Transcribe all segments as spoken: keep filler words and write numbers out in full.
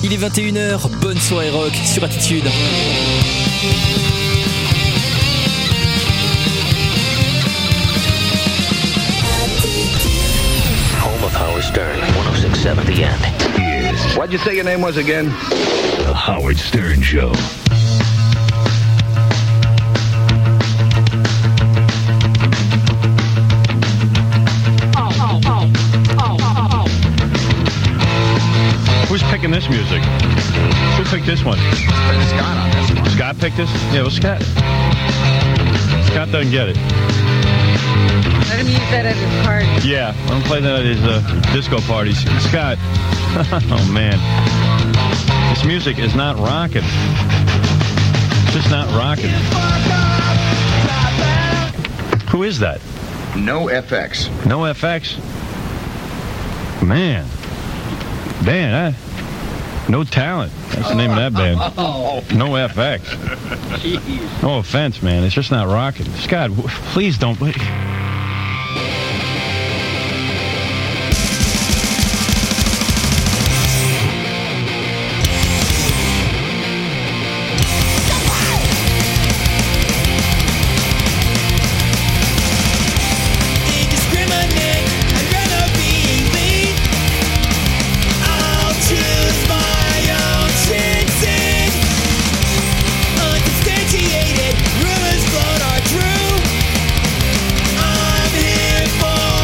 il est vingt et une heures, bonne soirée rock sur Attitude. Home of Howard Stern, one oh six point seven The End. Yes. What'd you say your name was again? The Howard Stern Show. Who's picking this music? Who picked this one? Scott on this one. Scott picked this? Yeah, well, Scott. Scott doesn't get it. Let him use that at his party. Yeah, I'm playing that at his uh, disco parties. Scott. Oh, man. This music is not rocking. It's just not rocking. Who is that? No F X. No F X? Man. Man, huh? No Talent. That's the name of that band. No F X. No offense, man. It's just not rocking. Scott, please don't... Rumors float are true. I'm here for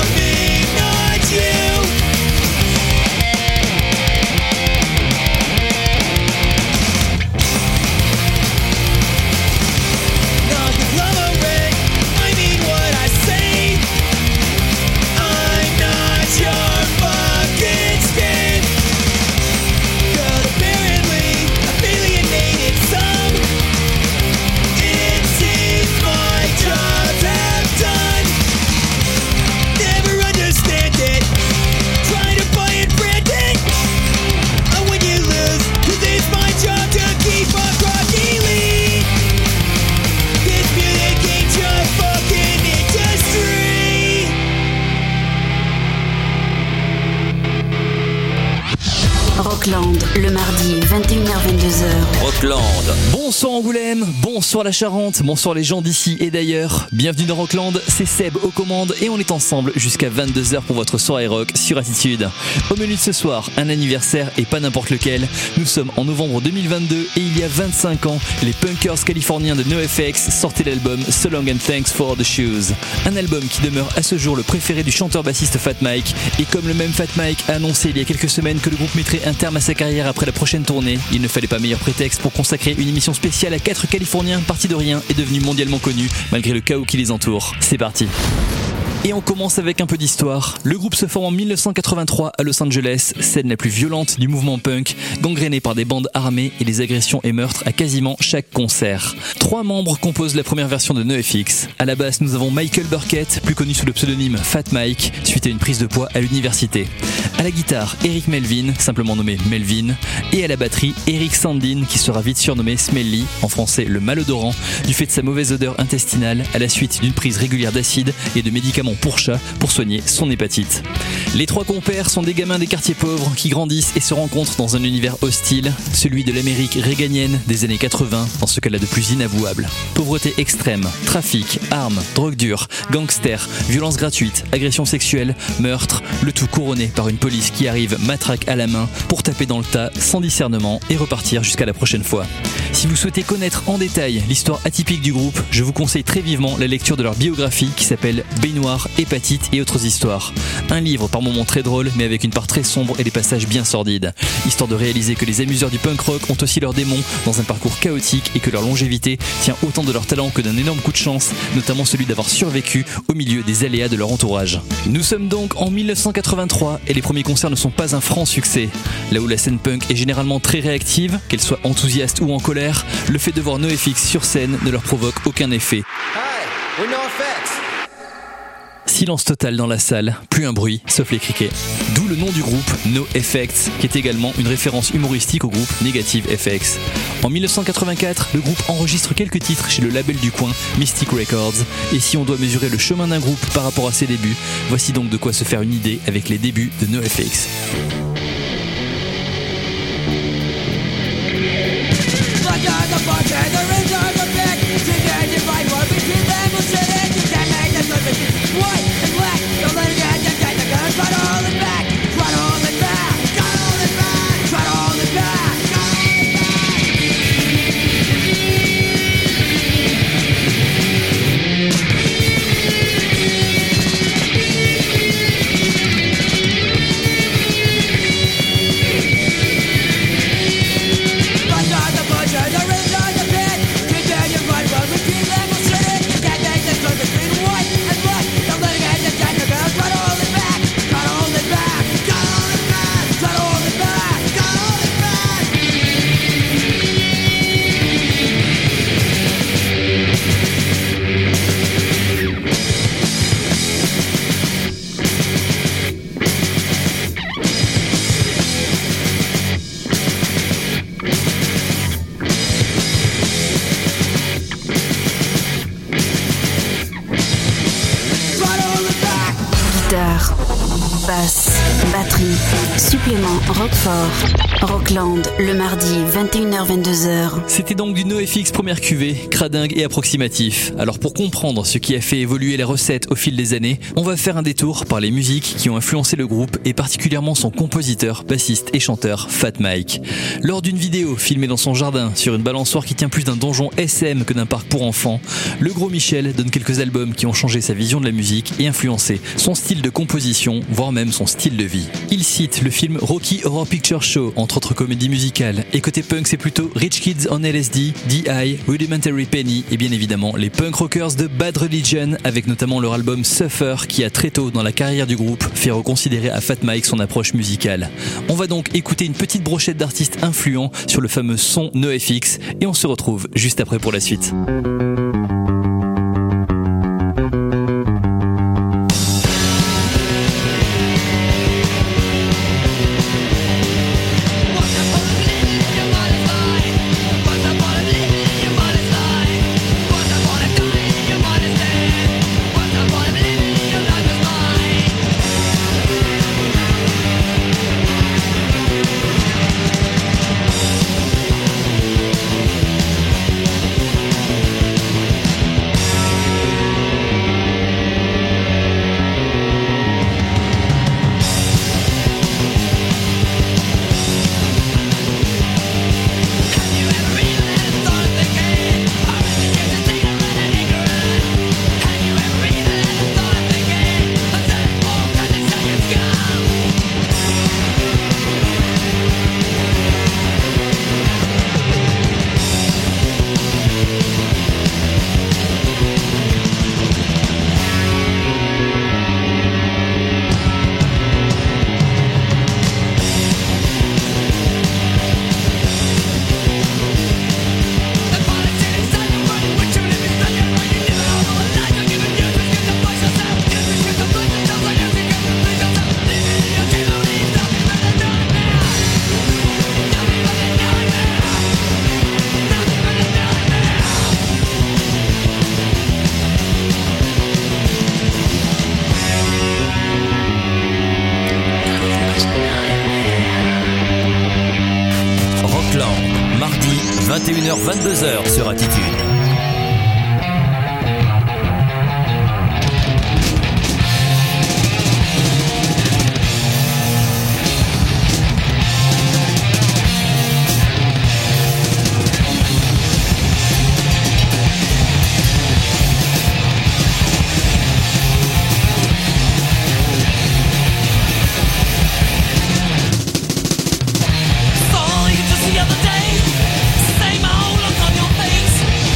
Rockland, le mardi, vingt et une heures vingt-deux heures. Rockland. Bonsoir Angoulême, bonsoir la Charente, bonsoir les gens d'ici et d'ailleurs. Bienvenue dans Rockland, c'est Seb aux commandes et on est ensemble jusqu'à vingt-deux heures pour votre soirée rock sur Attitude. Au menu de ce soir, un anniversaire et pas n'importe lequel. Nous sommes en novembre deux mille vingt-deux et il y a vingt-cinq ans, les punkers californiens de NoFX sortaient l'album So Long and Thanks for the Shoes. Un album qui demeure à ce jour le préféré du chanteur-bassiste Fat Mike. Et comme le même Fat Mike a annoncé il y a quelques semaines que le groupe mettrait un terme à sa carrière après la prochaine tournée, il ne fallait pas meilleur prétexte pour consacrer une émission spéciale à quatre Californiens partis de rien et devenus mondialement connus malgré le chaos qui les entoure. C'est parti. Et on commence avec un peu d'histoire. Le groupe se forme en mille neuf cent quatre-vingt-trois à Los Angeles, scène la plus violente du mouvement punk, gangrénée par des bandes armées et les agressions et meurtres à quasiment chaque concert. Trois membres composent la première version de NoFX. À la basse, nous avons Michael Burkett, plus connu sous le pseudonyme Fat Mike, suite à une prise de poids à l'université. À la guitare, Eric Melvin, simplement nommé Melvin, et à la batterie, Eric Sandin, qui sera vite surnommé Smelly, en français le malodorant, du fait de sa mauvaise odeur intestinale à la suite d'une prise régulière d'acide et de médicaments pour chat pour soigner son hépatite. Les trois compères sont des gamins des quartiers pauvres qui grandissent et se rencontrent dans un univers hostile, celui de l'Amérique réganienne des années quatre-vingts, dans ce qu'elle a de plus inavouable. Pauvreté extrême, trafic, armes, drogue dure, gangsters, violences gratuites, agressions sexuelles, meurtres, le tout couronné par une police qui arrive matraque à la main pour taper dans le tas sans discernement et repartir jusqu'à la prochaine fois. Si vous souhaitez connaître en détail l'histoire atypique du groupe, je vous conseille très vivement la lecture de leur biographie qui s'appelle Baignoire, hépatite et autres histoires. Un livre par moments très drôle mais avec une part très sombre et des passages bien sordides. Histoire de réaliser que les amuseurs du punk rock ont aussi leurs démons dans un parcours chaotique et que leur longévité tient autant de leur talent que d'un énorme coup de chance, notamment celui d'avoir survécu au milieu des aléas de leur entourage. Nous sommes donc en mille neuf cent quatre-vingt-trois et les premiers concerts ne sont pas un franc succès. Là où la scène punk est généralement très réactive, qu'elle soit enthousiaste ou en colère, le fait de voir NoFX sur scène ne leur provoque aucun effet. Hi, we're NoFX. Silence total dans la salle, plus un bruit, sauf les criquets. D'où le nom du groupe, NoFX, qui est également une référence humoristique au groupe Negative F X. En mille neuf cent quatre-vingt-quatre, le groupe enregistre quelques titres chez le label du coin, Mystic Records. Et si on doit mesurer le chemin d'un groupe par rapport à ses débuts, voici donc de quoi se faire une idée avec les débuts de NoFX. Hi, we're NoFX. Silence total dans la salle, plus un bruit, sauf les criquets. D'où le nom du groupe, NoFX, qui est également une référence humoristique au groupe Negative F X. En mille neuf cent quatre-vingt-quatre, le groupe enregistre quelques titres chez le label du coin, Mystic Records. Et si on doit mesurer le chemin d'un groupe par rapport à ses débuts, voici donc de quoi se faire une idée avec les débuts de NoFX. basse, batterie, supplément Roquefort, Rockland, le mardi vingt et une heures vingt-deux heures. C'était donc du NoFX première cuvée, cradingue et approximatif. Alors pour comprendre ce qui a fait évoluer les recettes au fil des années, on va faire un détour par les musiques qui ont influencé le groupe et particulièrement son compositeur, bassiste et chanteur Fat Mike. Lors d'une vidéo filmée dans son jardin sur une balançoire qui tient plus d'un donjon S M que d'un parc pour enfants, le gros Michel donne quelques albums qui ont changé sa vision de la musique et influencé son style de composition, voire même son style de vie. Il cite le film Rocky Horror Picture Show, entre autres comédies musicales, et côté punk c'est plutôt Rich Kids on L S D, D I, Rudimentary Penny et bien évidemment les punk rockers de Bad Religion, avec notamment leur album Suffer qui a très tôt dans la carrière du groupe fait reconsidérer à Fat Mike son approche musicale. On va donc écouter une petite brochette d'artistes influents sur le fameux son NoFX et on se retrouve juste après pour la suite. vingt et une heures vingt-deux heures sur Attitude. Saw you just the other day. Same old look on your face.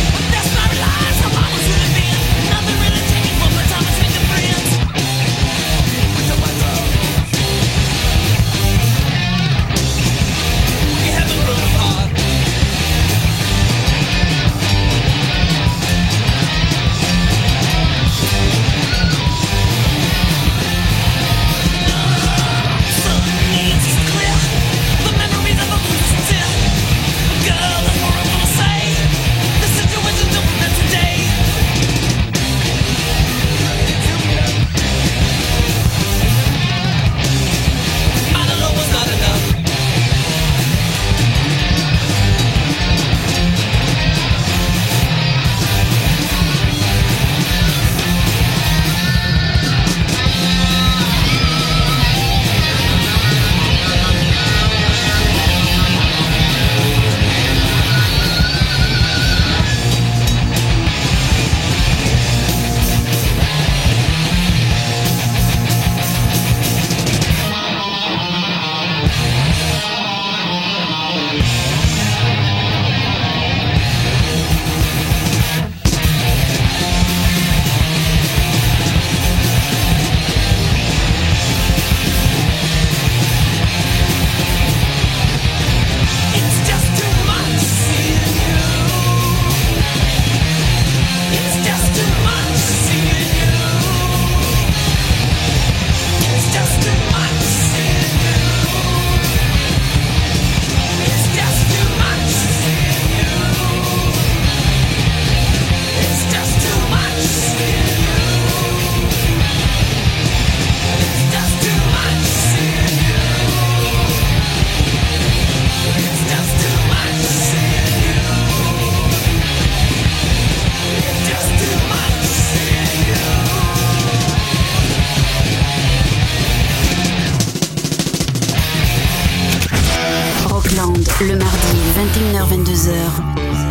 vingt-deux heures.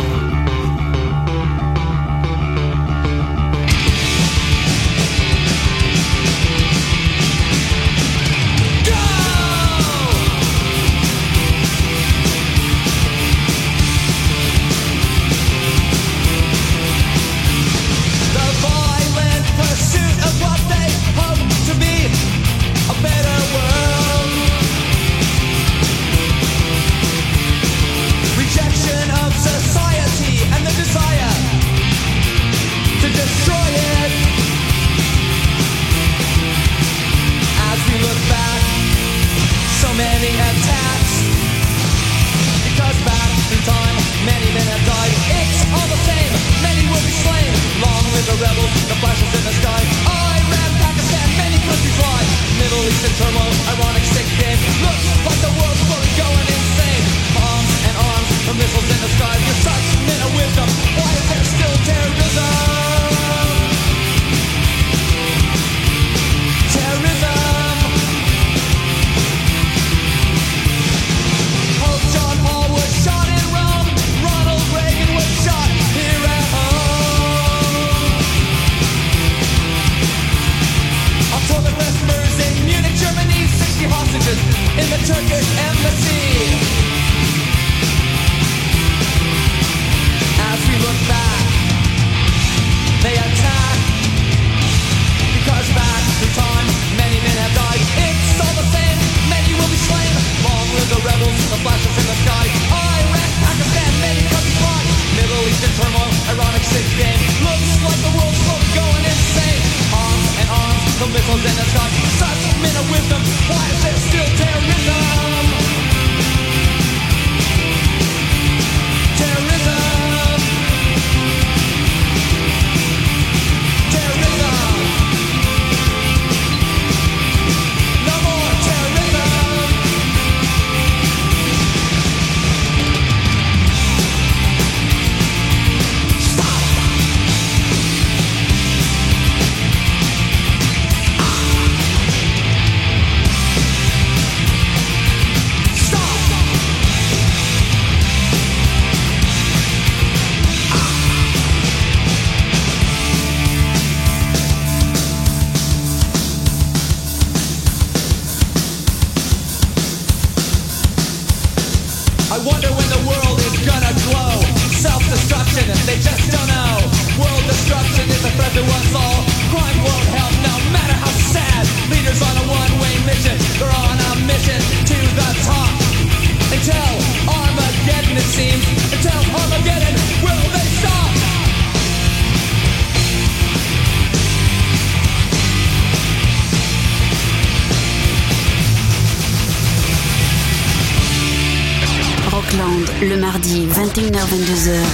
Le mardi, vingt et une heures vingt-deux heures.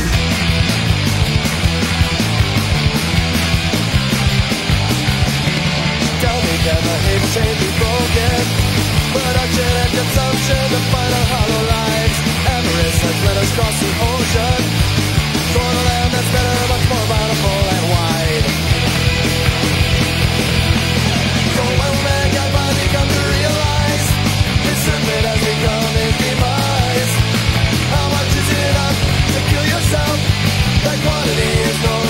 Tell me, can the hate chain be broken? Production and consumption, the final hollow lines. Avarice has led us across the ocean toward a land that's better, much more bountiful and wide. So when mankind finally come to realize his serpent has become his demise, how much is enough to kill yourself? That quantity is known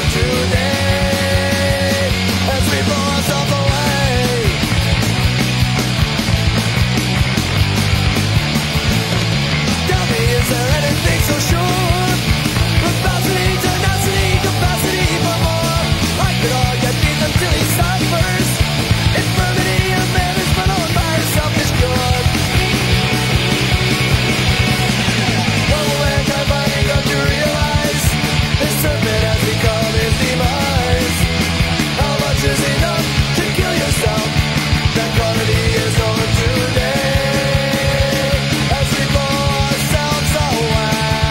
today as we blow ourselves away. Tell me, is there anything so sure? Capacity, tenacity, capacity for more. I could all get beat until he suffers. Infirmity of management owned by a selfish good. When will mankind finally come to realize this serpent has become his demise? How much is enough to kill yourself? That quantity is known today as we blow ourselves away.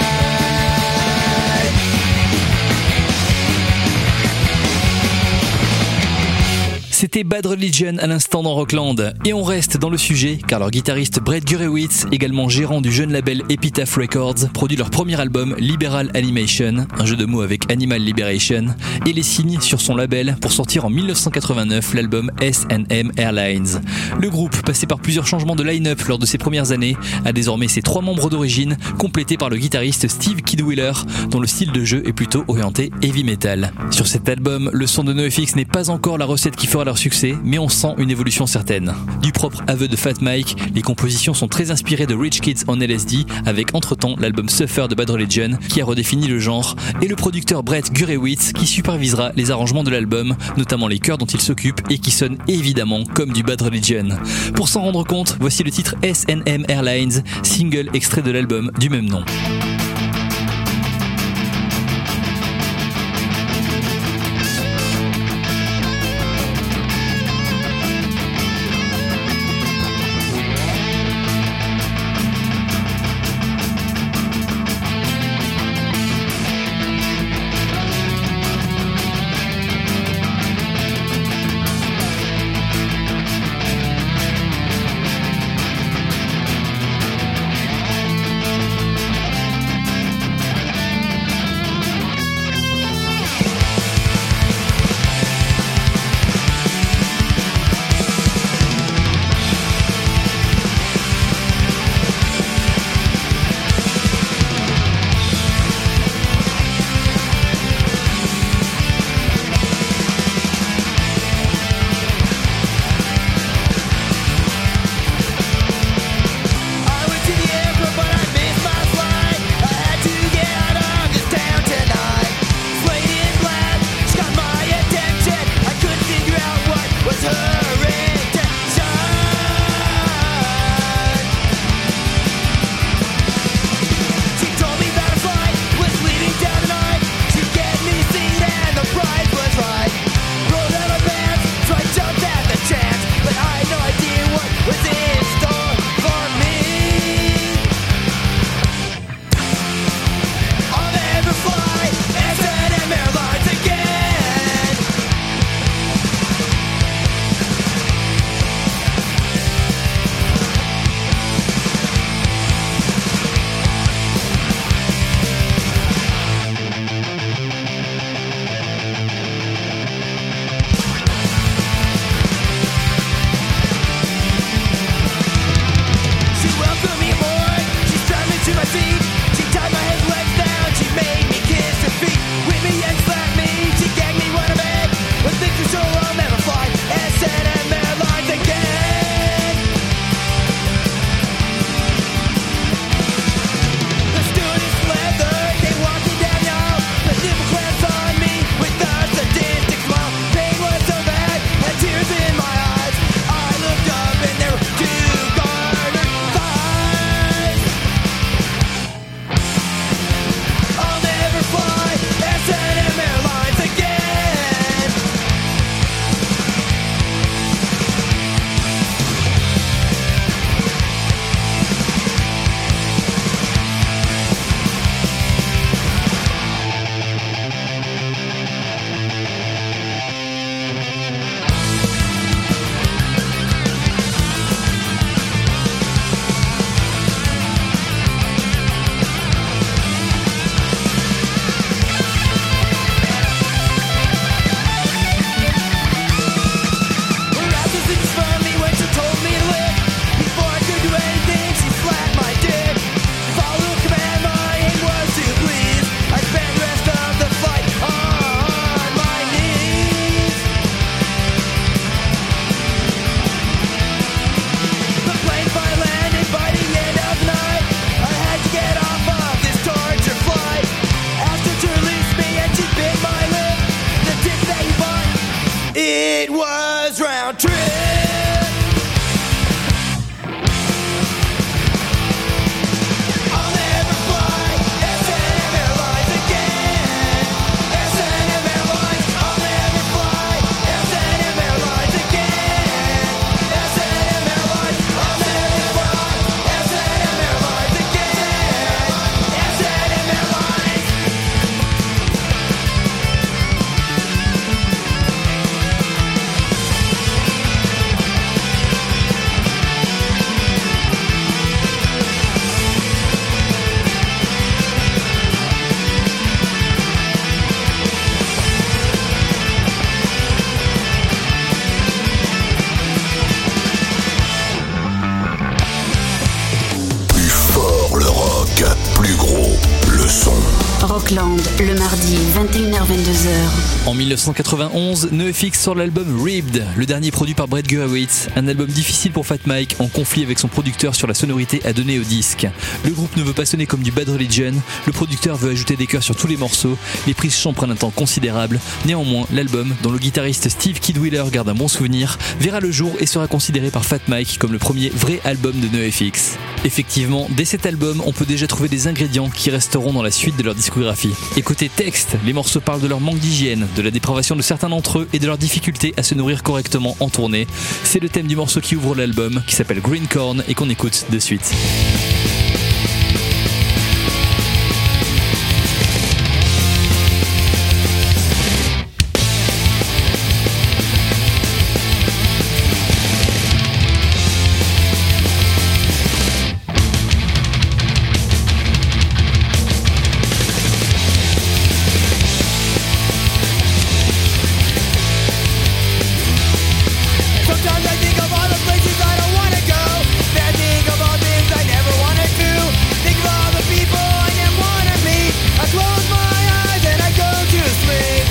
C'était Bad Religion à l'instant dans Rockland. Et on reste dans le sujet car leur guitariste Brett Gurewitz, également gérant du jeune label Epitaph Records, produit leur premier album Liberal Animation, un jeu de mots avec Animal Liberation, et les signe sur son label pour sortir en dix-neuf cent quatre-vingt-neuf l'album S and M Airlines. Le groupe, passé par plusieurs changements de line-up lors de ses premières années, a désormais ses trois membres d'origine, complétés par le guitariste Steve Kidwiller, dont le style de jeu est plutôt orienté heavy metal. Sur cet album, le son de NoFX n'est pas encore la recette qui fera leur succès, mais on sent une évolution certaine. Du propre aveu de Fat Mike, les compositions sont très inspirées de Rich Kids on L S D, avec entre-temps l'album Suffer de Bad Religion, qui a redéfini le genre, et le producteur Brett Gurewitz, qui supervisera les arrangements de l'album, notamment les chœurs dont il s'occupe et qui sonnent évidemment comme du Bad Religion. Pour s'en rendre compte, voici le titre S N M Airlines, single extrait de l'album du même nom. Rockland, le mardi, vingt et une heures vingt-deux heures. En mille neuf cent quatre-vingt-onze, NoFX sort l'album Ribbed, le dernier produit par Brett Gurewitz, un album difficile pour Fat Mike, en conflit avec son producteur sur la sonorité à donner au disque. Le groupe ne veut pas sonner comme du Bad Religion, le producteur veut ajouter des chœurs sur tous les morceaux, les prises chant prennent un temps considérable. Néanmoins, l'album, dont le guitariste Steve Kidwiller garde un bon souvenir, verra le jour et sera considéré par Fat Mike comme le premier vrai album de NoFX. Effectivement, dès cet album, on peut déjà trouver des ingrédients qui resteront dans la suite de leur discographie. Et côté texte, les morceaux parlent de leur manque d'hygiène, de la dépravation de certains d'entre eux et de leur difficulté à se nourrir correctement en tournée. C'est le thème du morceau qui ouvre l'album, qui s'appelle Green Corn et qu'on écoute de suite. Sometimes I think of all the places I don't wanna go. Then I think of all things I never wanna do. Think of all the people I never wanna meet. I close my eyes and I go to sleep.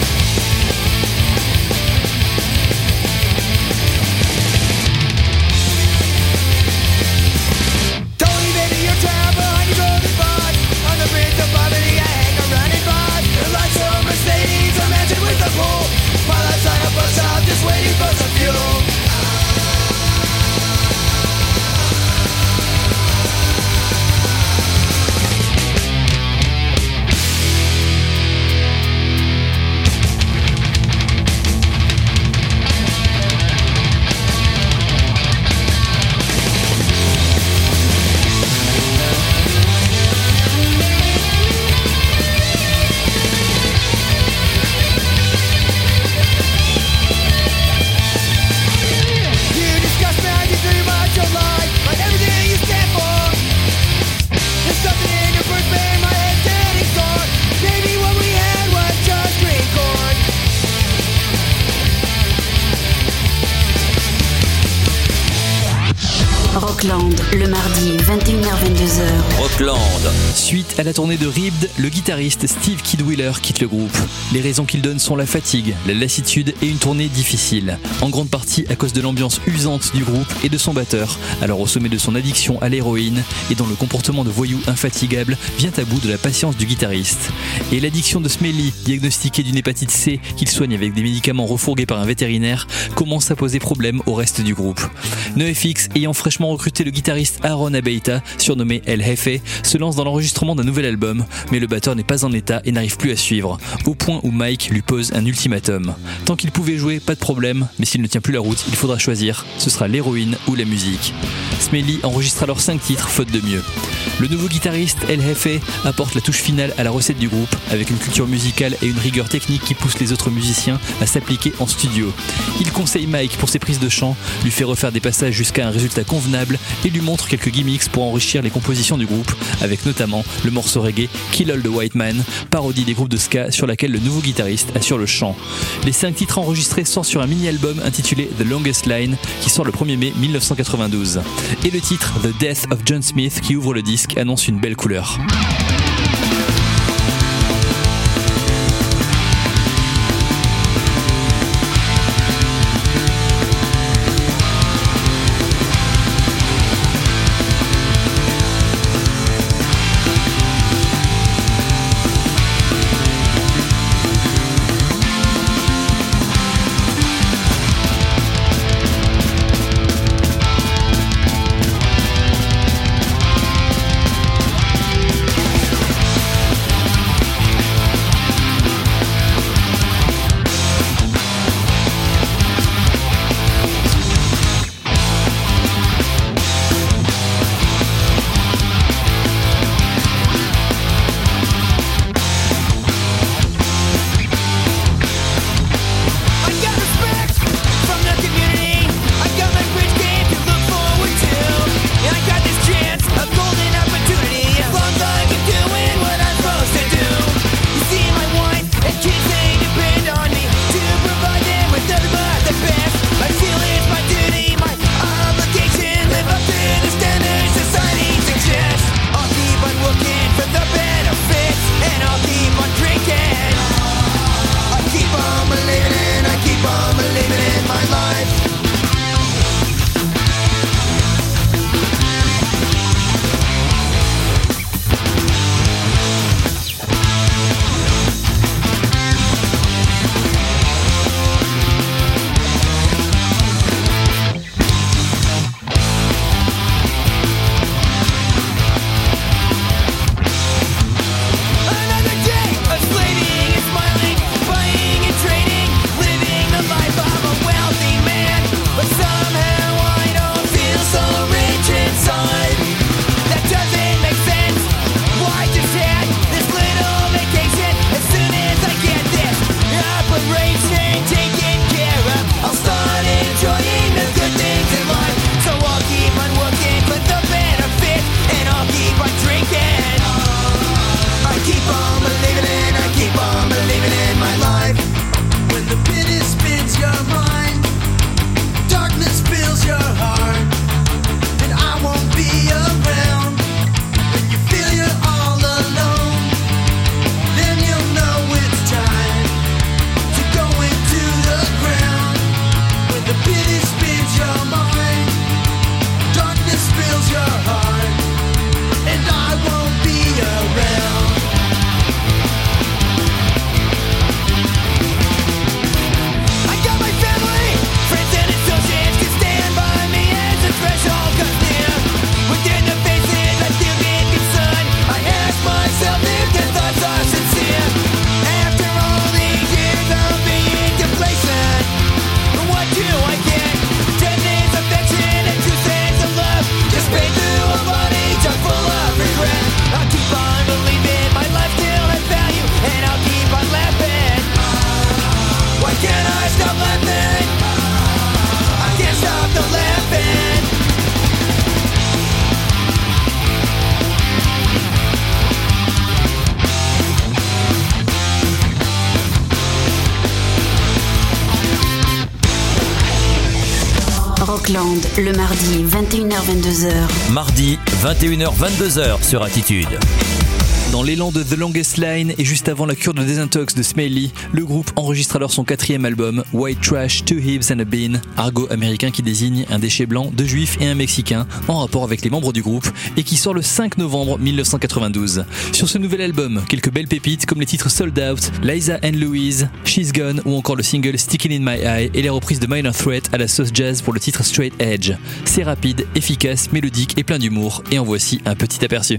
Tony, baby, you're trapped behind your golden bus. On the bridge of poverty, I hang a running bus. The lights of Mercedes, a mansion with a pool. While I sign up a shop, just waiting for some fuel. You discuss magic too much of life, like everything you stand for. There's something in your first band, my head's getting sore. Maybe what we had was just green corn. Rockland, le mardi, vingt et une heures vingt-deux heures. Rockland. Suite à la tournée de Ribbed, le guitariste Steve Kidwiller quitte le groupe. Les raisons qu'il donne sont la fatigue, la lassitude et une tournée difficile. En grande partie à cause de l'ambiance usante du groupe et de son batteur, alors au sommet de son addiction à l'héroïne et dont le comportement de voyou infatigable vient à bout de la patience du guitariste. Et l'addiction de Smelly, diagnostiquée d'une hépatite C qu'il soigne avec des médicaments refourgués par un vétérinaire, commence à poser problème au reste du groupe. NoFX, ayant fraîchement recruté le guitariste Aaron Abeita, surnommé El Jefe, se lance dans l'enregistrement d'un nouvel album, mais le batteur n'est pas en état et n'arrive plus à suivre, au point où Mike lui pose un ultimatum. Tant qu'il pouvait jouer, pas de problème, mais s'il ne tient plus la route, il faudra choisir, ce sera l'héroïne ou la musique. Smelly enregistre alors cinq titres, faute de mieux. Le nouveau guitariste El Jefe apporte la touche finale à la recette du groupe, avec une culture musicale et une rigueur technique qui pousse les autres musiciens à s'appliquer en studio. Il conseille Mike pour ses prises de chant, lui fait refaire des passages jusqu'à un résultat convenable et lui montre quelques gimmicks pour enrichir les compositions du groupe, avec notamment le morceau reggae Kill All the White Man, parodie des groupes de ska sur laquelle le nouveau guitariste assure le chant. Les cinq titres enregistrés sortent sur un mini-album intitulé The Longest Line qui sort le premier mai mille neuf cent quatre-vingt-douze. Et le titre The Death of John Smith qui ouvre le disque annonce une belle couleur. Rockland, le mardi, vingt et une heures vingt-deux heures. Mardi, vingt et une heures vingt-deux heures sur Attitude. Dans l'élan de The Longest Line et juste avant la cure de désintox de Smiley, le groupe enregistre alors son quatrième album, White Trash, Two Hips and a Bean, argot américain qui désigne un déchet blanc, deux juifs et un mexicain, en rapport avec les membres du groupe, et qui sort le cinq novembre mille neuf cent quatre-vingt-douze. Sur ce nouvel album, quelques belles pépites comme les titres Sold Out, Liza and Louise, She's Gone ou encore le single Sticking in My Eye et les reprises de Minor Threat à la sauce jazz pour le titre Straight Edge. C'est rapide, efficace, mélodique et plein d'humour, et en voici un petit aperçu.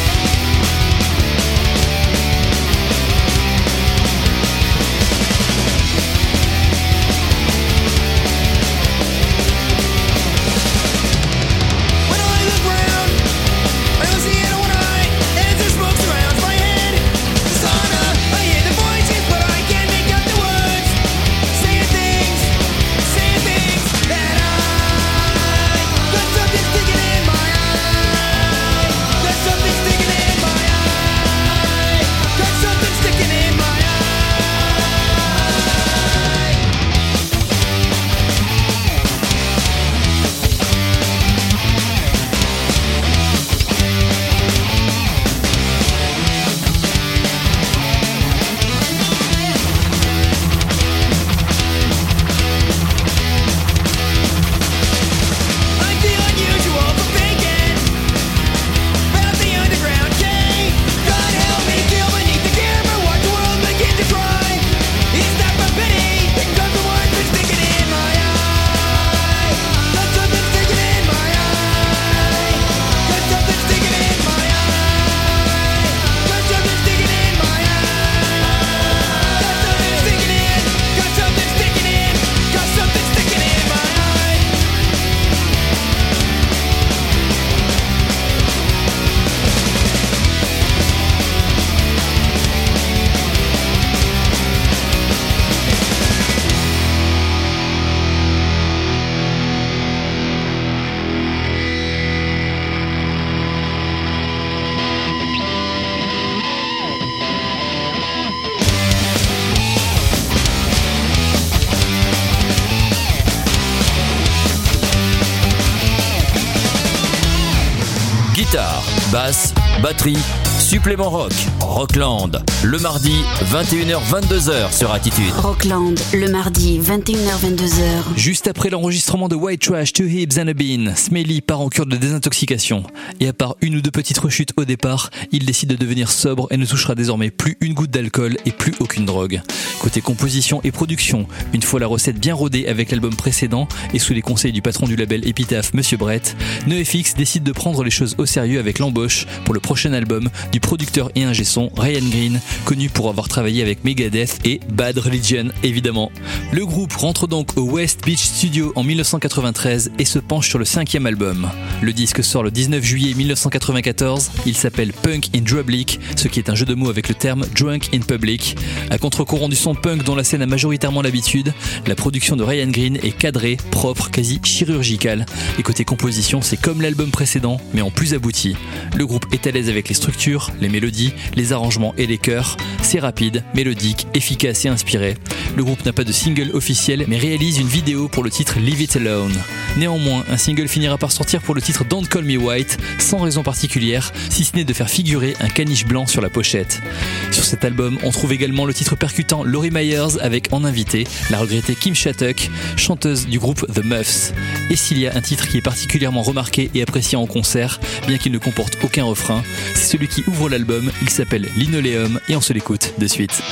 Guitare, basse, batterie, supplément rock, Rockland, le mardi, vingt et une heures vingt-deux heures sur Attitude. Rockland, le mardi, vingt et une heures vingt-deux heures. Juste après l'enregistrement de White Trash, Two Hips and a Bean, Smiley part en cure de désintoxication. Et à part une ou deux petites rechutes au départ, il décide de devenir sobre et ne touchera désormais plus une goutte d'alcool et plus aucune drogue. Côté composition et production, une fois la recette bien rodée avec l'album précédent et sous les conseils du patron du label Epitaph, Monsieur Brett, NoFX décide de prendre les choses au sérieux avec l'embauche pour le prochain album du producteur et ingé son Ryan Green, connu pour avoir travaillé avec Megadeth et Bad Religion évidemment. Le groupe rentre donc au West Beach Studio en mille neuf cent quatre-vingt-treize et se penche sur le cinquième album. Le disque sort le dix-neuf juillet mille neuf cent quatre-vingt-quatorze, il s'appelle Punk in Drublic, ce qui est un jeu de mots avec le terme Drunk in Public. À contre-courant du son punk dont la scène a majoritairement l'habitude, la production de Ryan Green est cadrée, propre, quasi chirurgicale. Et côté composition, c'est comme l'album précédent, mais en plus abouti. Le groupe est à l'aise avec les structures, les mélodies, les arrangements et les chœurs. C'est rapide, mélodique, efficace et inspiré. Le groupe n'a pas de single officiel, mais réalise une vidéo pour le titre Leave It Alone. Néanmoins, un single finira par sortir pour le titre Don't Call Me White, sans raison particulière, si ce n'est de faire figurer un caniche blanc sur la pochette. Sur cet album, on trouve également le titre percutant Laurie Myers avec en invité la regrettée Kim Shattuck, chanteuse du groupe The Muffs. Et s'il y a un titre qui est particulièrement remarqué et apprécié en concert, bien qu'il ne comporte aucun refrain, c'est celui qui ouvre l'album, il s'appelle Linoleum et on se l'écoute de suite.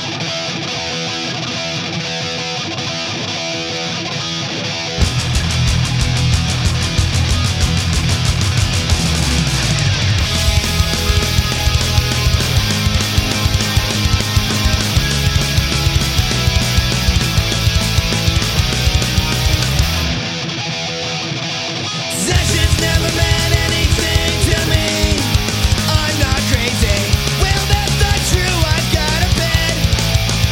I'm not crazy. Well, that's not true. I've got a bed.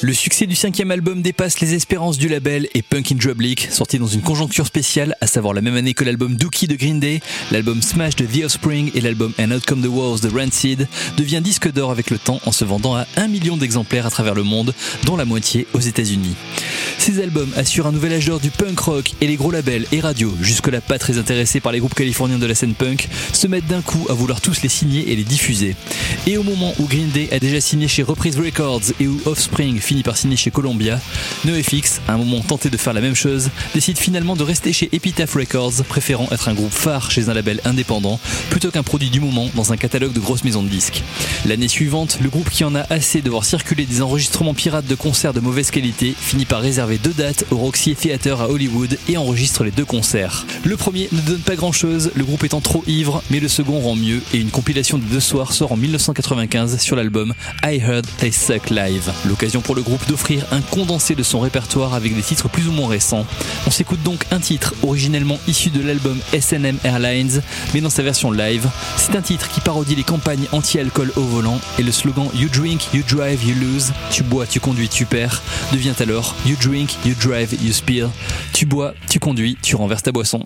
Le succès du cinquième album dépasse les espérances du label et Punk in Drublic, sorti dans une conjoncture spéciale, à savoir la même année que l'album Dookie de Green Day, l'album Smash de The Offspring et l'album And Out Come the Walls de Rancid, devient disque d'or avec le temps en se vendant à un million d'exemplaires à travers le monde, dont la moitié aux États-Unis. Ces albums assurent un nouvel âge d'or du punk rock et les gros labels et radios, jusque-là pas très intéressés par les groupes californiens de la scène punk, se mettent d'un coup à vouloir tous les signer et les diffuser. Et au moment où Green Day a déjà signé chez Reprise Records et où Offspring finit par signer chez Columbia, NoFX, à un moment tenté de faire la même chose, décide finalement de rester chez Epitaph Records, préférant être un groupe phare chez un label indépendant, plutôt qu'un produit du moment dans un catalogue de grosses maisons de disques. L'année suivante, le groupe qui en a assez de voir circuler des enregistrements pirates de concerts de mauvaise qualité finit par réserver deux dates au Roxy Theatre à Hollywood et enregistre les deux concerts. Le premier ne donne pas grand chose, le groupe étant trop ivre, mais le second rend mieux et une compilation de deux soirs sort en dix-neuf cent quatre-vingt-quinze sur l'album I Heard They Suck Live. L'occasion pour le groupe d'offrir un condensé de son répertoire avec des titres plus ou moins récents. On s'écoute donc un titre originellement issu de l'album S and M Airlines, mais dans sa version live. C'est un titre qui parodie les campagnes anti-alcool au volant et le slogan You drink, you drive, you lose, tu bois, tu conduis, tu perds, devient alors You drink, you drive, you spill, tu bois, tu conduis, tu renverses ta boisson.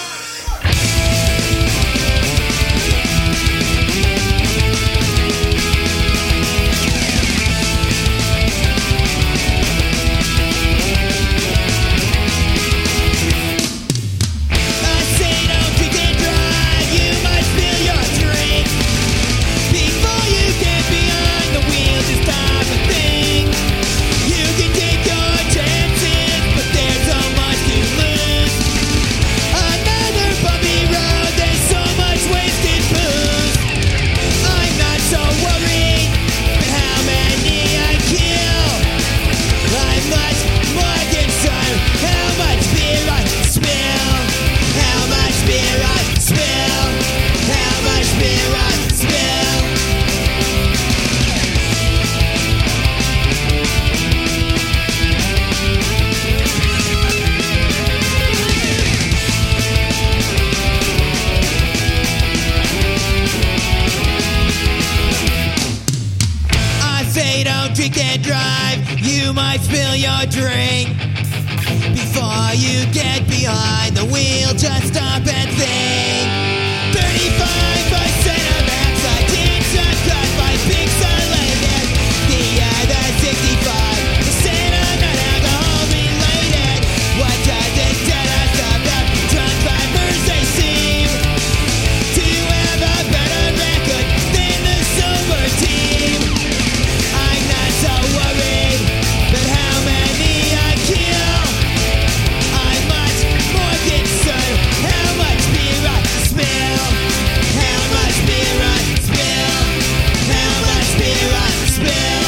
Drink before you get behind the wheel. Just stop and think. thirty-five percent of accidents are caused by pixelated. The other sixty-five percent are not alcohol related. What does it tell us about drunk drivers? They seem to have a better record than the sober team. I'm not so worried but how many I kill. I'm much more concerned how much beer I spill. How much beer I spill. How much beer I spill.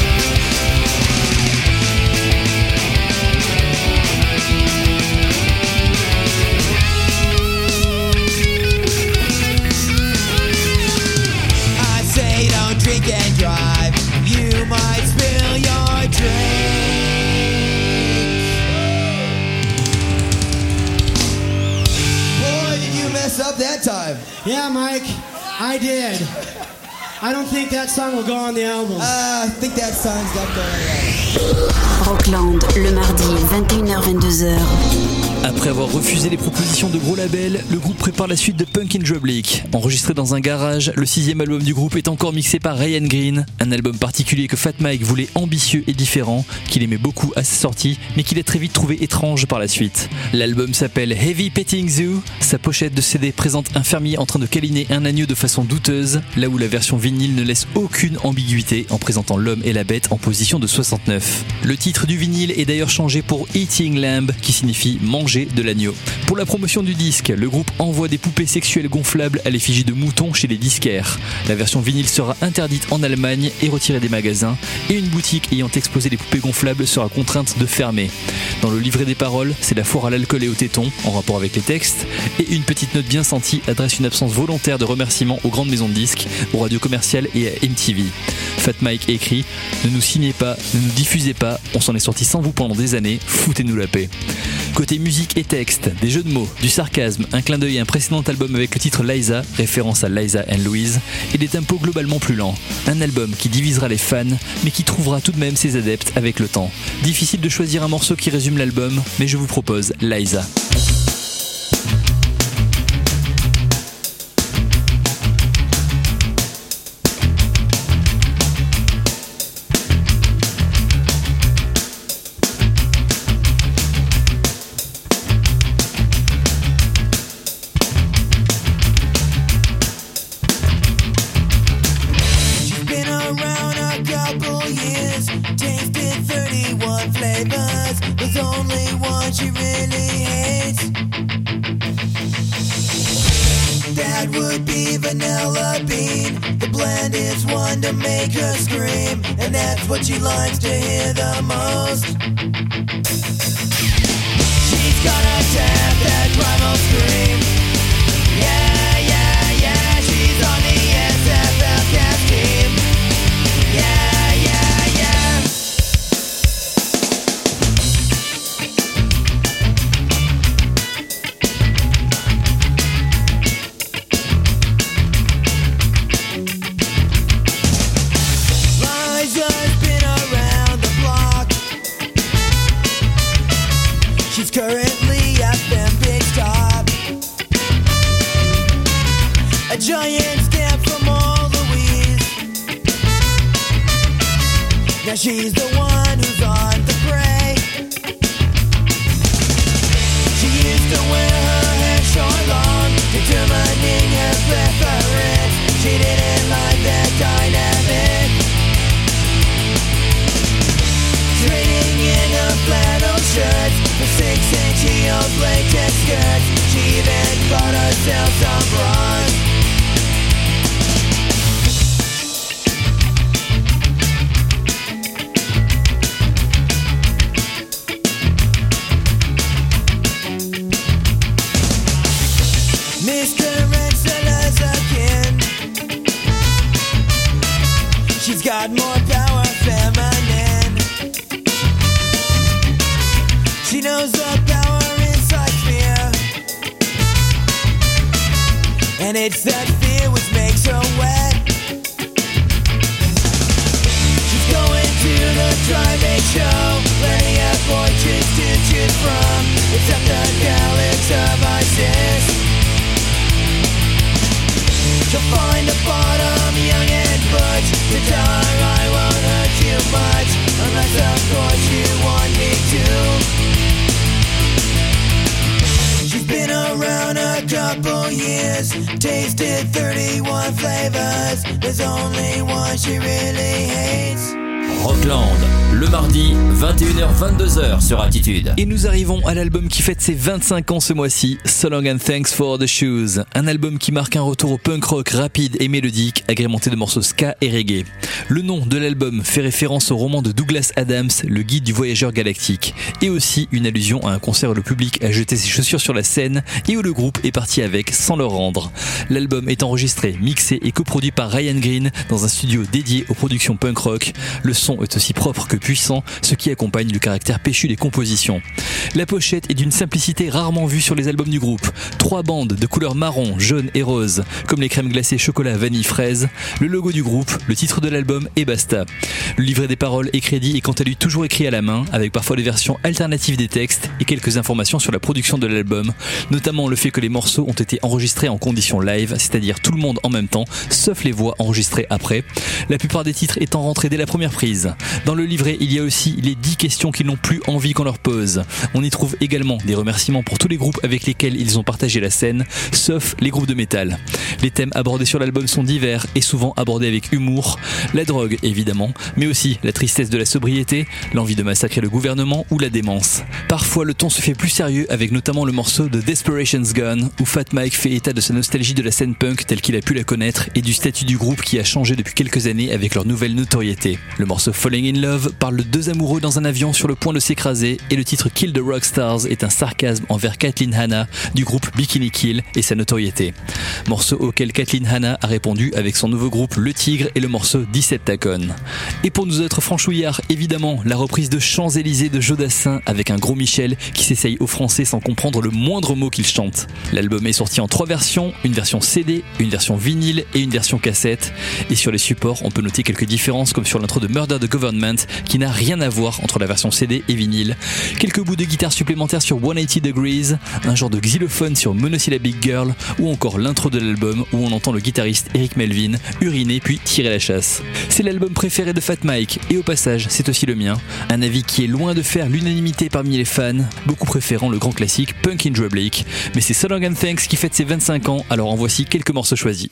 I say don't drink and drive. You might spill your drink. Mess up that time. Yeah, Mike, I did. I don't think that song will go on the album. Uh, I think that song's not going on. Rockland, le mardi, vingt et une heures vingt-deux heures. Après avoir refusé les propositions de gros labels, le groupe prépare la suite de Punk in Drublic. Enregistré dans un garage, le sixième album du groupe est encore mixé par Ryan Green, un album particulier que Fat Mike voulait ambitieux et différent, qu'il aimait beaucoup à sa sortie, mais qu'il a très vite trouvé étrange par la suite. L'album s'appelle Heavy Petting Zoo, sa pochette de C D présente un fermier en train de câliner un agneau de façon douteuse, là où la version vinyle ne laisse aucune ambiguïté en présentant l'homme et la bête en position de soixante-neuf. Le titre du vinyle est d'ailleurs changé pour Eating Lamb, qui signifie manger de l'agneau. Pour la promotion du disque, le groupe envoie des poupées sexuelles gonflables à l'effigie de moutons chez les disquaires. La version vinyle sera interdite en Allemagne et retirée des magasins, et une boutique ayant exposé les poupées gonflables sera contrainte de fermer. Dans le livret des paroles, c'est la foire à l'alcool et au téton, en rapport avec les textes, et une petite note bien sentie adresse une absence volontaire de remerciements aux grandes maisons de disques, aux radios commerciales et à M T V. Fat Mike écrit « Ne nous signez pas, ne nous diffusez pas, on s'en est sorti sans vous pendant des années, foutez-nous la paix ». Côté musique, Musique et texte, des jeux de mots, du sarcasme, un clin d'œil à un précédent album avec le titre Liza, référence à Liza and Louise, et des tempos globalement plus lents. Un album qui divisera les fans, mais qui trouvera tout de même ses adeptes avec le temps. Difficile de choisir un morceau qui résume l'album, mais je vous propose Liza. What she likes to hear the most. She's gonna tap that primal scream. Yeah, yeah, yeah. She's on the S F L cast team. Yeah, yeah, yeah. Liza's been around the block. She's currently at them big stop. A giant stamp from all Louise. Now she's the one who's on the prey. She used to wear her hair short long, determining her preference. She didn't like that dynamic. Trading in her flannel shirts for six-inch-heeled latex skirts. She even bought herself some bras. Mister Rensselaer's a kin. She's got more power, feminine. She knows the power inside fear, and it's that fear which makes her wet. She's going to the Tri-Make show, plenty of portraits to choose from, except the calyx of Isis. She'll find a bottom, young and butch, to tell her I won't hurt you much, unless of course you want me to. She's been around a couple years, tasted thirty-one flavors, there's only one she really hates. Rockland, le mardi, vingt et une heures vingt-deux heures sur Attitude. Et nous arrivons à l'album qui fête ses vingt-cinq ans ce mois-ci, So Long and Thanks for the Shoes. Un album qui marque un retour au punk rock rapide et mélodique, agrémenté de morceaux ska et reggae. Le nom de l'album fait référence au roman de Douglas Adams, Le Guide du Voyageur Galactique, et aussi une allusion à un concert où le public a jeté ses chaussures sur la scène et où le groupe est parti avec sans leur rendre. L'album est enregistré, mixé et coproduit par Ryan Green dans un studio dédié aux productions punk rock. Le son est aussi propre que puissant, ce qui accompagne le caractère péchu des compositions. La pochette est d'une simplicité rarement vue sur les albums du groupe. Trois bandes de couleurs marron, jaune et rose, comme les crèmes glacées chocolat, vanille, fraise, le logo du groupe, le titre de l'album et basta. Le livret des paroles et crédits est quant à lui toujours écrit à la main, avec parfois des versions alternatives des textes et quelques informations sur la production de l'album, notamment le fait que les morceaux ont été enregistrés en conditions live, c'est-à-dire tout le monde en même temps, sauf les voix enregistrées après. La plupart des titres étant rentrés dès la première prise. Dans le livret, il y a aussi les dix questions qu'ils n'ont plus envie qu'on leur pose. On y trouve également des remerciements pour tous les groupes avec lesquels ils ont partagé la scène, sauf les groupes de métal. Les thèmes abordés sur l'album sont divers et souvent abordés avec humour. La drogue, évidemment, mais aussi la tristesse de la sobriété, l'envie de massacrer le gouvernement ou la démence. Parfois, le ton se fait plus sérieux avec notamment le morceau de Desperation's Gone, où Fat Mike fait état de sa nostalgie de la scène punk telle qu'il a pu la connaître et du statut du groupe qui a changé depuis quelques années avec leur nouvelle notoriété. Le morceau Falling in Love parle parle de deux amoureux dans un avion sur le point de s'écraser et le titre Kill the Rockstars est un sarcasme envers Kathleen Hanna du groupe Bikini Kill et sa notoriété. Morceau auquel Kathleen Hanna a répondu avec son nouveau groupe Le Tigre et le morceau Deceptacon. Et pour nous autres franchouillards, évidemment, la reprise de Champs-Élysées de Jodassin avec un gros Michel qui s'essaye au français sans comprendre le moindre mot qu'il chante. L'album est sorti en trois versions, une version C D, une version vinyle et une version cassette. Et sur les supports, on peut noter quelques différences comme sur l'intro de Murder the Government qui n'a rien à voir entre la version C D et vinyle. Quelques bouts de guitare supplémentaires sur cent quatre-vingts Degrees, un genre de xylophone sur Monosyllabic Girl ou encore l'intro de l'album où on entend le guitariste Eric Melvin uriner puis tirer la chasse. C'est l'album préféré de Fat Mike et au passage c'est aussi le mien, un avis qui est loin de faire l'unanimité parmi les fans, beaucoup préférant le grand classique Punk in Drublic, mais c'est So Long and Thanks qui fête ses vingt-cinq ans, alors en voici quelques morceaux choisis.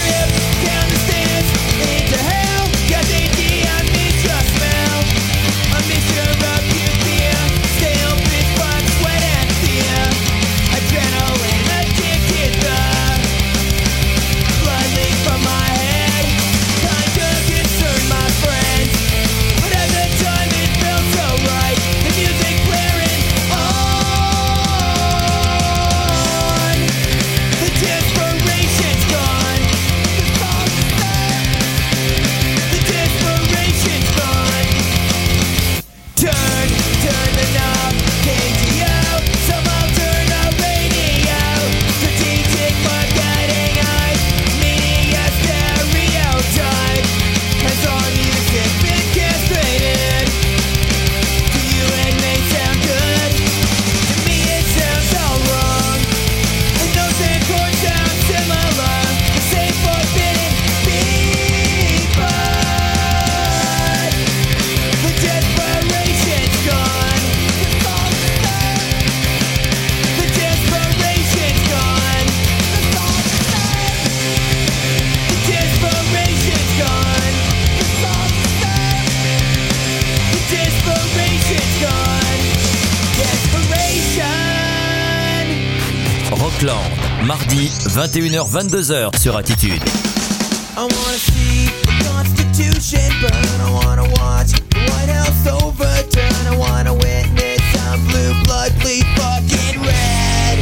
Rockland, mardi, vingt et une heures vingt-deux heures sur Attitude. I wanna see the Constitution burn. I wanna watch the White House overturn. I wanna witness some blue blood bleed fucking red.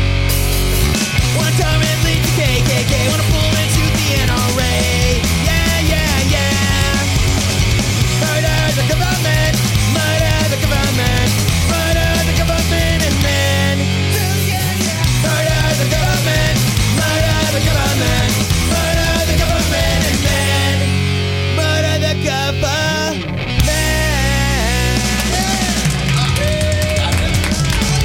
Wanna come and lead the K K K. Wanna pull and shoot the N R A. Yeah, yeah, yeah. Murder the government. Murder the government. Murder the government and men. Murder the government. Murder the government. Murder the government and men. Murder the government.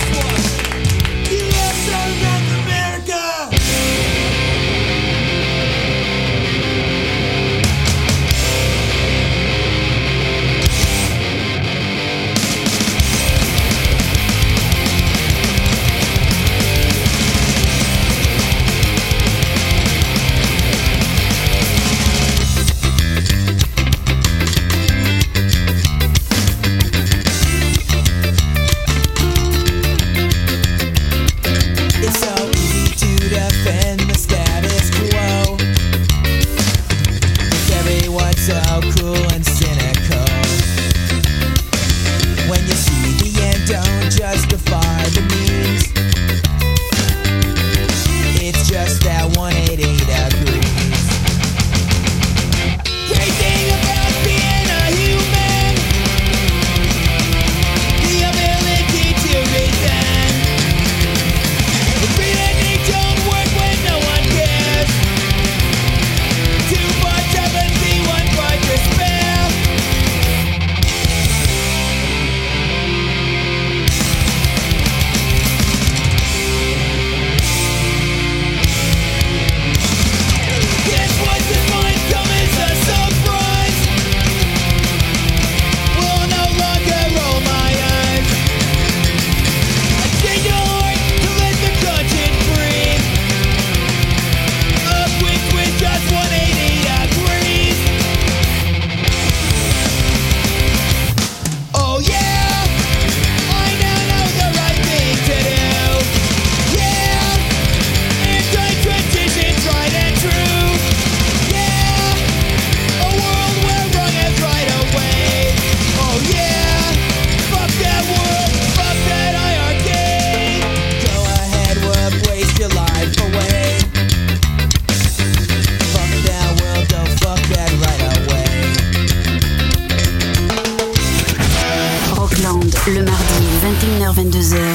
vingt-deux heures.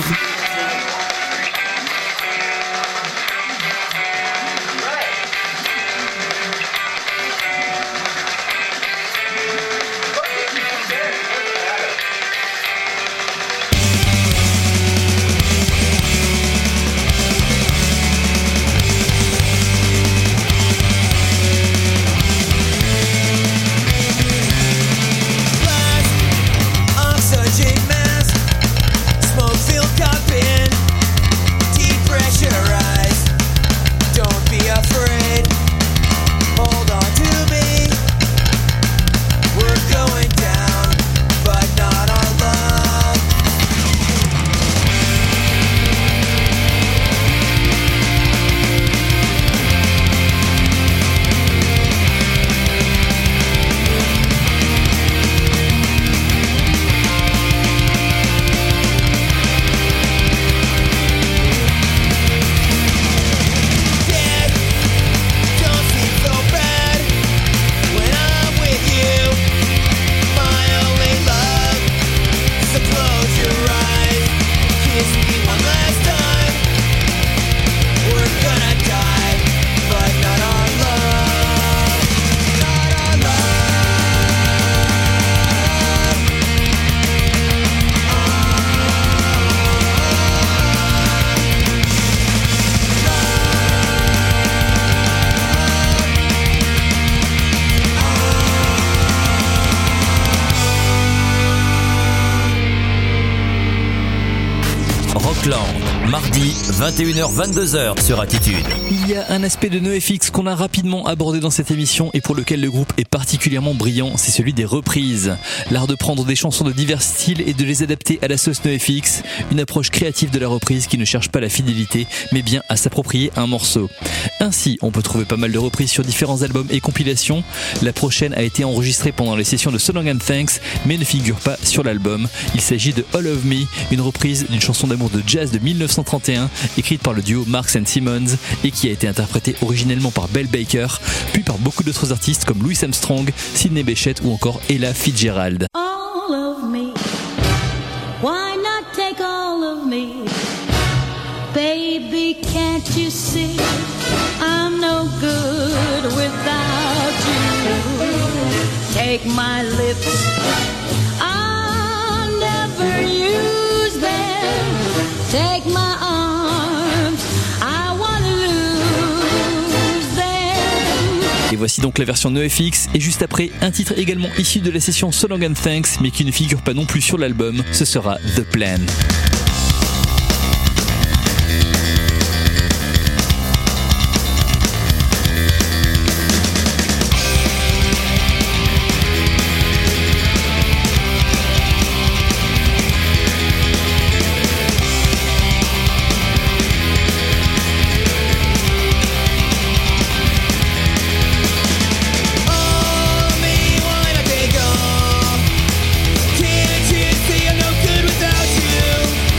Oxygen mask, smoke filled coffin, depressurized. Don't be afraid, hold on to me. We're going down, but not our love. Dead, don't seem so bad when I'm with you. My only love, so close your eyes, kiss me one last time. We're gonna die, but not our love, not our love. Rockland, mardi, vingt et une heures vingt-deux heures sur Attitude. Il y a un aspect de NoFX qu'on a rapidement abordé dans cette émission et pour lequel le groupe est particulièrement brillant, c'est celui des reprises. L'art de prendre des chansons de divers styles et de les adapter à la sauce NoFX, une approche créative de la reprise qui ne cherche pas la fidélité, mais bien à s'approprier un morceau. Ainsi, on peut trouver pas mal de reprises sur différents albums et compilations. La prochaine a été enregistrée pendant les sessions de So Long and Thanks, mais ne figure pas sur l'album. Il s'agit de All of Me, une reprise d'une chanson d'amour de jazz de mille neuf cent trente et un, écrite par le duo Marks and Simmons et qui a été interprétée originellement par Bell Baker, puis par beaucoup d'autres artistes comme Louis Armstrong, Sidney Bechet ou encore Ella Fitzgerald. All of me, why not take all of me? Baby, can't you see I'm no good without you? Take my lips, I'll never use them. Take my arms, I wanna lose them. Et voici donc la version NoFX et juste après un titre également issu de la session So Long and Thanks mais qui ne figure pas non plus sur l'album, ce sera The Plan. Oh, me, why not take all? Can't you see I'm no good without you?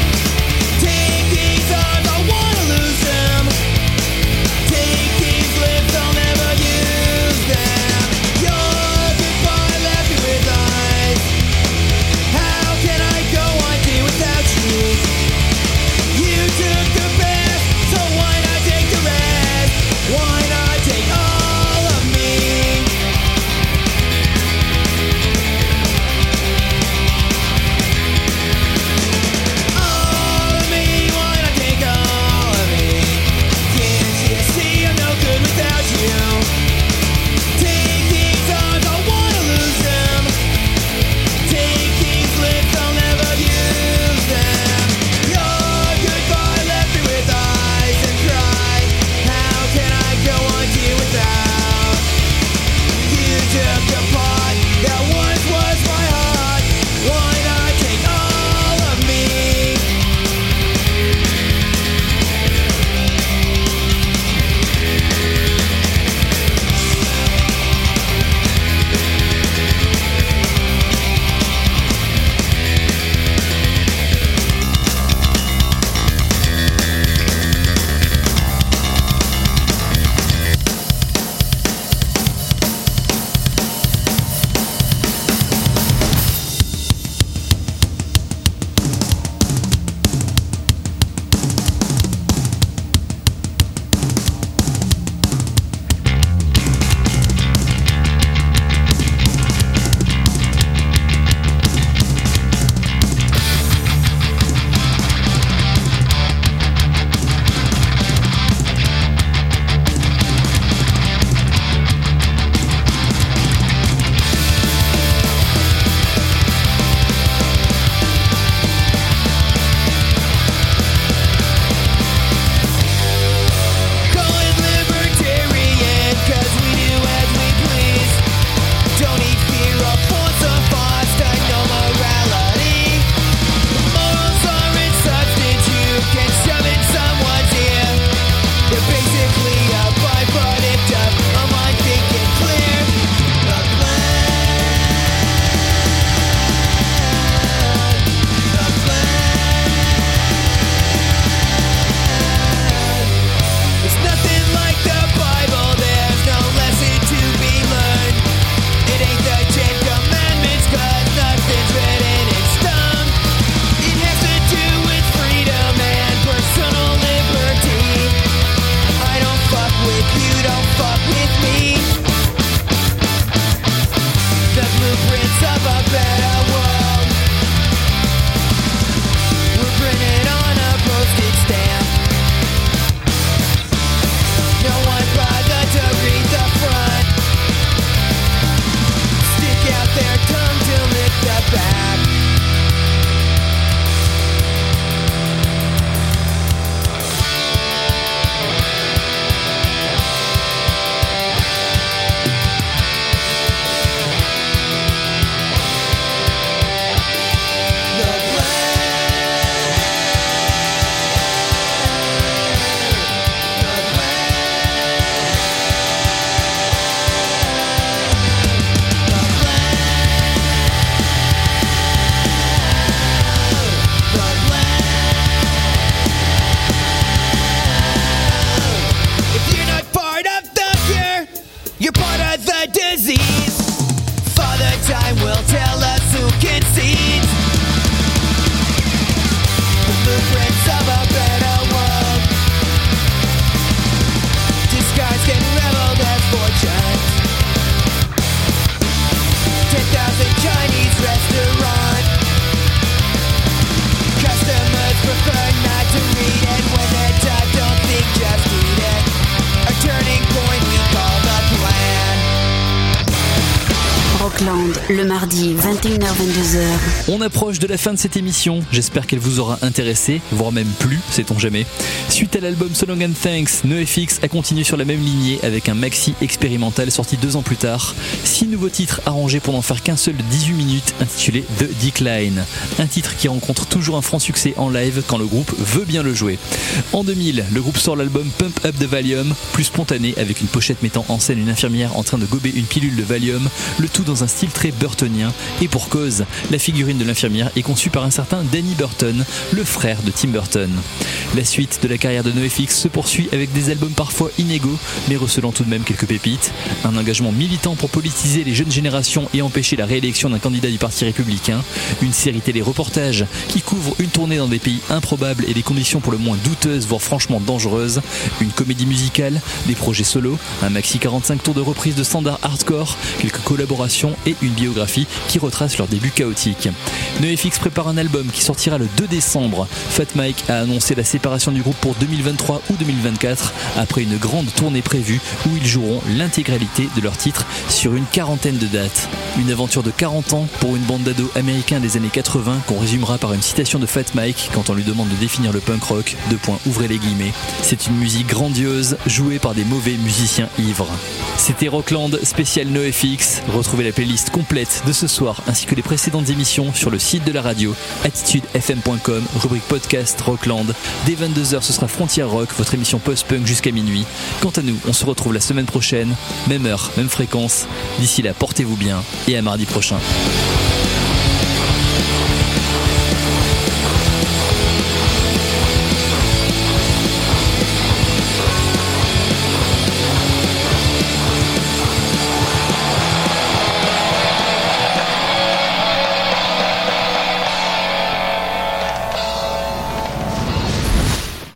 le mardi vingt et une heures vingt-deux heures. On approche de la fin de cette émission, j'espère qu'elle vous aura intéressé, voire même plu, sait-on jamais. Suite à l'album So Long and Thanks, NoFX a continué sur la même lignée avec un maxi expérimental sorti deux ans plus tard. Six nouveaux titres arrangés pour n'en faire qu'un seul de dix-huit minutes, intitulé The Decline. Un titre qui rencontre toujours un franc succès en live quand le groupe veut bien le jouer. En deux mille, le groupe sort l'album Pump Up the Valium, plus spontané avec une pochette mettant en scène une infirmière en train de gober une pilule de Valium, le tout dans un style très burtonien, et pour cause, la figurine de l'infirmière est conçue par un certain Danny Burton, le frère de Tim Burton. La suite de la carrière de NoFX se poursuit avec des albums parfois inégaux, mais recelant tout de même quelques pépites, un engagement militant pour politiser les jeunes générations et empêcher la réélection d'un candidat du parti républicain, une série télé-reportage qui couvre une tournée dans des pays improbables et des conditions pour le moins douteuses, voire franchement dangereuses, une comédie musicale, des projets solo, un maxi quarante-cinq tours de reprise de standards hardcore, quelques collaborations et une biographie qui retrace leur début chaotique. NoFX prépare un album qui sortira le deux décembre. Fat Mike a annoncé la séparation du groupe pour deux mille vingt-trois ou deux mille vingt-quatre après une grande tournée prévue où ils joueront l'intégralité de leurs titres sur une quarantaine de dates. Une aventure de quarante ans pour une bande d'ados américains des années quatre-vingts qu'on résumera par une citation de Fat Mike quand on lui demande de définir le punk rock, deux points, ouvrez les guillemets. C'est une musique grandiose jouée par des mauvais musiciens ivres. C'était Rockland spécial NoFX. Retrouvez la playlist complète de ce soir ainsi que les précédentes émissions sur le site de la radio attitude f m point com, rubrique podcast Rockland. Dès vingt-deux heures, ce sera Frontier Rock, votre émission post-punk jusqu'à minuit. Quant à nous, on se retrouve la semaine prochaine, même heure, même fréquence. D'ici là, portez-vous bien et à mardi prochain.